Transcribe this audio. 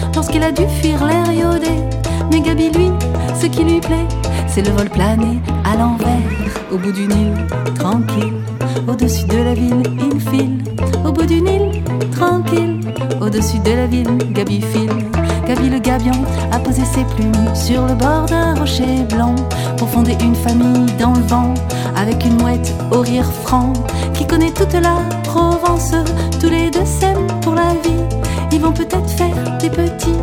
lorsqu'elle a dû fuir l'air iodé. Mais Gaby, lui, ce qui lui plaît, c'est le vol plané à l'envers, au bout d'une île, tranquille, au-dessus de la ville, il file. Au bout d'une île, tranquille, au-dessus de la ville, Gaby file. Gaby le gabion a posé ses plumes sur le bord d'un rocher blanc pour fonder une famille dans le vent, avec une mouette au rire franc qui connaît toute la Provence. Tous les deux s'aiment pour la vie, ils vont peut-être faire des petits